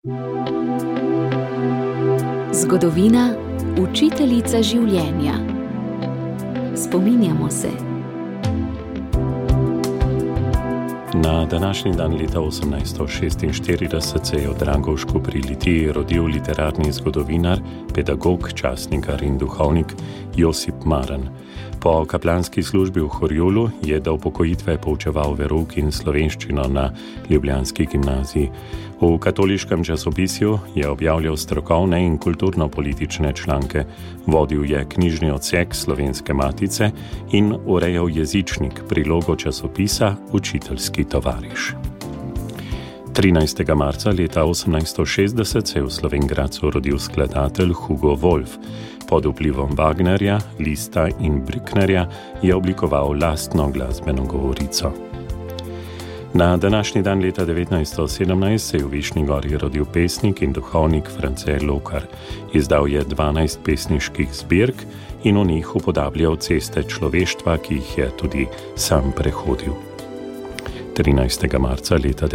Zgodovina, učiteljica življenja. Spominjamo se. Na današnji dan leta 1846 se je v Dragovšku pri Litiji rodil literarni zgodovinar, pedagog, časnikar in duhovnik Josip Maran. Po kaplanski službi v Horjulu je do upokojitve poučeval verouk in slovenščino na ljubljanski gimnaziji. V katoliškem časopisju je objavljal strokovne in kulturno-politične članke, vodil je knjižni odsek Slovenske matice in urejal jezičnik, prilogo časopisa Učiteljski tovariš. 13. marca leta 1860 se je v Slovenj rodil skladatelj Hugo Wolf. Pod vplivom Wagnerja, Lista in Brücknerja je oblikoval lastno glasbeno govorico. Na današnji dan leta 1917 se je v Višnji Gori rodil pesnik in duhovnik France Lokar. Izdal je 12 pesniških zbirk in v njih upodabljal ceste človeštva, ki jih je tudi sam prehodil. 13. marca leta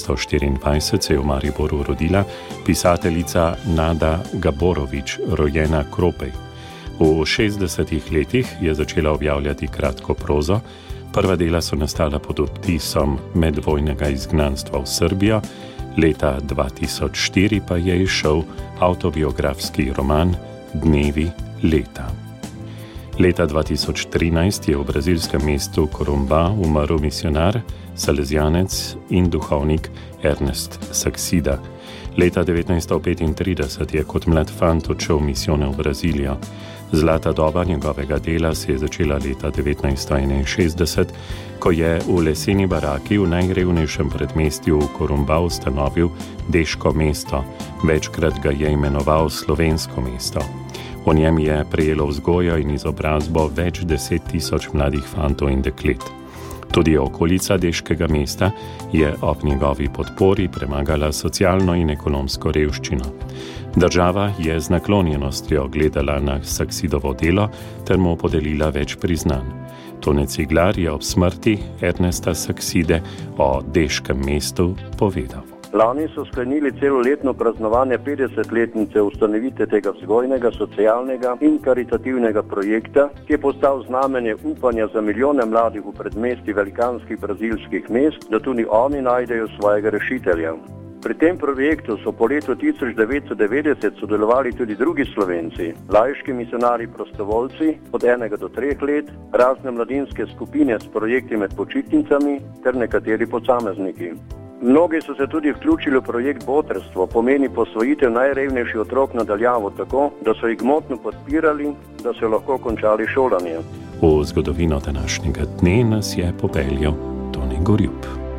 1924 se je v Mariboru rodila pisateljica Nada Gaborović, rojena Kropej. V 60. letih je začela objavljati kratko prozo. Prva dela so nastala pod vtisom medvojnega izgnanstva v Srbijo, leta 2004 pa je izšel avtobiografski roman Dnevi leta. Leta 2013 je v brazilskem mestu Corumbá umrl misionar, salezjanec in duhovnik Ernest Saxida. Leta 1935 je kot mlad fant odšel v misione v Brazilijo. Zlata doba njegovega dela se je začela leta 1961, ko je v leseni baraki v najrevnejšem predmestju v Corumbá ustanovil deško mesto, večkrat ga je imenoval slovensko mesto. V njem je prejelo vzgojo in izobrazbo več 10.000 mladih fantov in deklet. Tudi okolica deškega mesta je ob njegovi podpori premagala socialno in ekonomsko revščino. Država je z naklonjenostjo gledala na Saxidovo delo ter mu podelila več priznanj. Tone Ciglar je ob smrti Ernesta Saxide o deškem mestu povedal. Lani so sklenili celoletno praznovanje 50-letnice ustanovitve tega vzgojnega, socialnega in karitativnega projekta, ki je postal znamenje upanja za milijone mladih v predmestjih velikanskih brazilskih mest, da tudi oni najdejo svojega rešitelja. Pri tem projektu so po letu 1990 sodelovali tudi drugi Slovenci, laiški misionarji prostovoljci od 1 do 3 let, razne mladinske skupine s projekti med počitnicami ter nekateri posamezniki. Mnogi so se tudi vključili v projekt Botrstvo, pomeni posvojitev najrevnejših otrok na daljavo tako, da so jih gmotno podpirali, da so lahko končali šolanje. V zgodovino današnjega dne nas je popeljal Tone Gorjup.